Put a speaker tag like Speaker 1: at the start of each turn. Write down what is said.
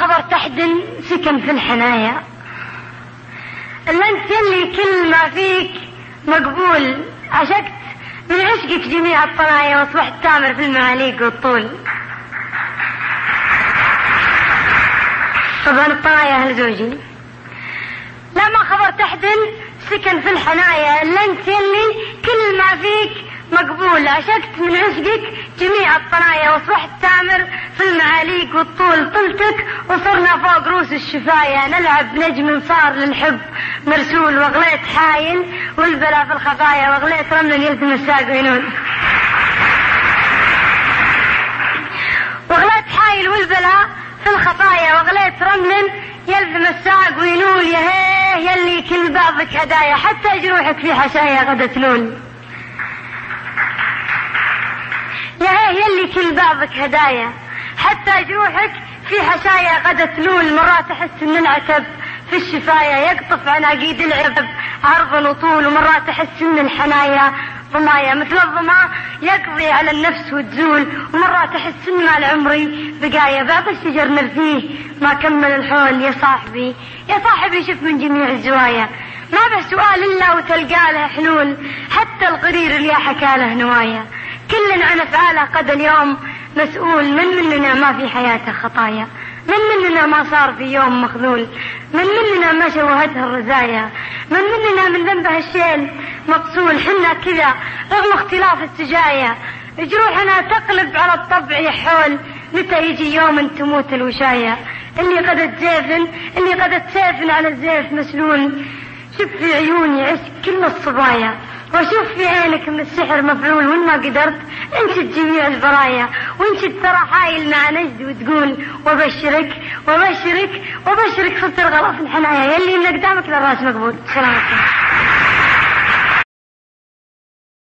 Speaker 1: خبر تحدن سكن في الحنايا، إلا أنت يلي كل ما فيك مقبول، عشقت من عشقك جميع الطنايا واصبحت تامر في المعاليق والطول. طبعا الطنايا أهل زوجي. لا ما خبر تحدن سكن في الحنايا، إلا أنت يلي كل ما فيك مقبول، عشقت من عشقك جميع الطنايا واصبحت تامر في المعاليق والطول. طلتك وصرنا فوق روس الشفايا، نلعب نجم صار للحب مرسول، وغليت حايل والبلا في الخفايا، وغليت رمل يلزم الساق وينول. وغليت حايل والبلا في الخفايا، وغليت رمل يلزم الساق وينول. يا هيه يلي كل بعضك هدايا، حتى جروحك في حشايا غدا تلول. يا هيه يلي كل بعضك هدايا، حتى جروحك في حشايا غدا تلول. مرات احس ان العتب في الشفايا يقطف عناقيد العرب عرض وطول، ومرات احس ان الحنايا ضمايا مثل الظما يقضي على النفس وتزول، ومرات احس ان مع العمري بقايا بعض الشجر نرفيه ما كمل الحول. يا صاحبي يا صاحبي شوف من جميع الزوايا، ما به سؤال الا وتلقى له حلول، حتى القرير اللي حكى له نوايا. كل عن افعاله قد اليوم مسؤول، من مننا ما في حياته خطايا، من مننا ما صار في يوم مخذول، من مننا ما شوهتها الرزايا، من مننا من ذنبه الشيل مقصول. حنا كذا رغم اختلاف السجايا، جروحنا تقلب على الطبع يحول، متى يجي يوم تموت الوشايا. اللي قد تزيفن اللي قد تسيفن على الزيف مسلول، شوف في عيوني عشق كل الصبايا، وشوف في عينك من السحر مفعول. وإن ما قدرت انشد جميع البرايا، وانشد ترى حايل مع نجد وتقول وبشرك وبشرك وبشرك صرت الغلا في الحنايا، يلي من قدامك للراس مقبول. سلام عليكم.